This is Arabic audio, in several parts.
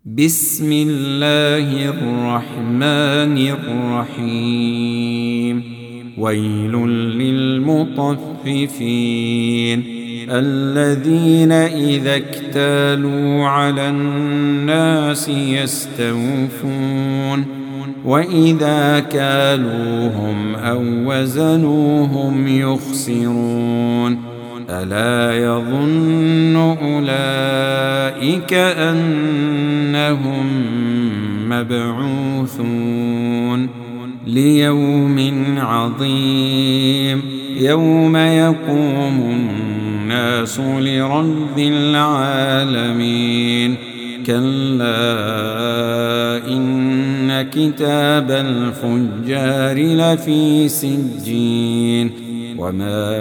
بسم الله الرحمن الرحيم. ويل للمطففين الذين إذا اكتالوا على الناس يستوفون وإذا كالوهم أو وزنوهم يخسرون. ألا يظن أولئك أنهم مبعوثون ليوم عظيم يوم يقوم الناس لرب العالمين. كلا إن كتاب الفجار لفي سجين وما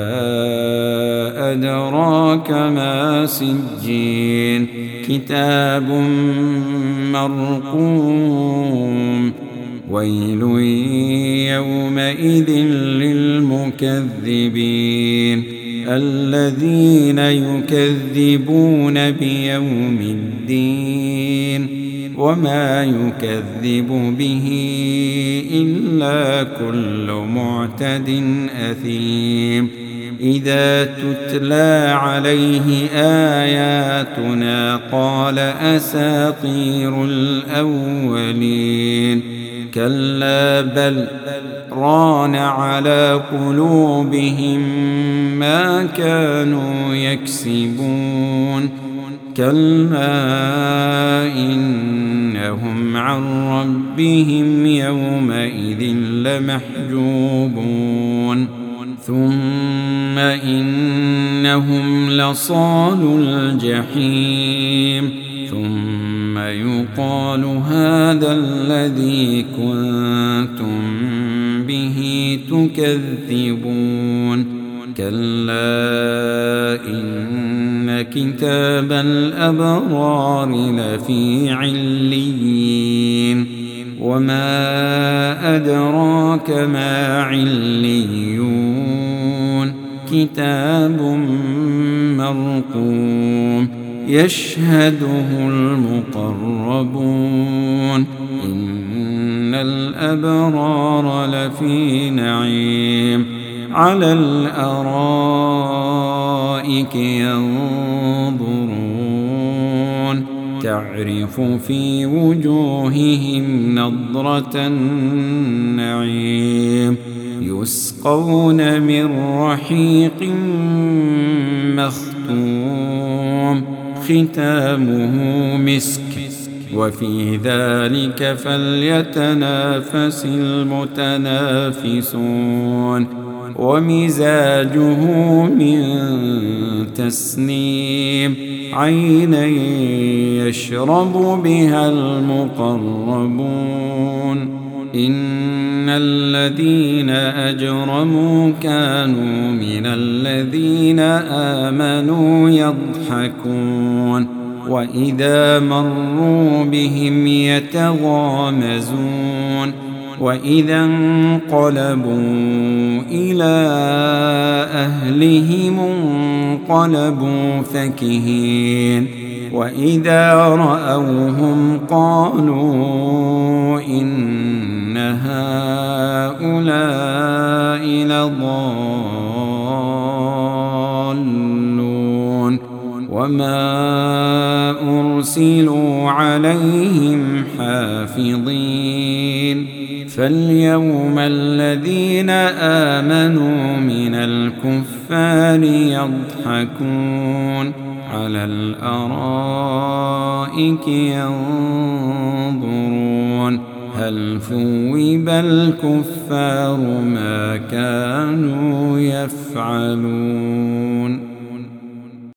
أدراك ما سجين كتاب مرقوم. ويل يومئذ للمكذبين الذين يكذبون بيوم الدين وما يكذب به إلا كل معتد أثيم. إذا تتلى عليه آياتنا قال أساطير الأولين. كلا بل ران على قلوبهم ما كانوا يكسبون. كلا إنهم عن ربهم يومئذ لمحجوبون. ثم إنهم لصالو الجحيم ثم يقال هذا الذي كنتم به تكذبون. كلا إن كتاب الأبرار لفي عليين وما أدراك ما عليون كتاب مرقوم يشهده المقربون. إن الأبرار لفي نعيم على الأرائك ينظرون تعرف في وجوههم نضرة النعيم. يسقون من رحيق مختوم ختامه مسك وفي ذلك فليتنافس المتنافسون. ومزاجه من تسنيم عينا يشرب بها المقربون. إن الذين أجرموا كانوا من الذين آمنوا يضحكون وإذا مروا بهم يتغامزون وإذا انقلبوا إلى أهلهم انقلبوا فكهين وإذا رأوهم قالوا إن هؤلاء لضالون وما أرسلوا عليهم حافظين. فاليوم الذين آمنوا من الكفار يضحكون على الأرائك ينظرون هل ثوب الكفار ما كانوا يفعلون.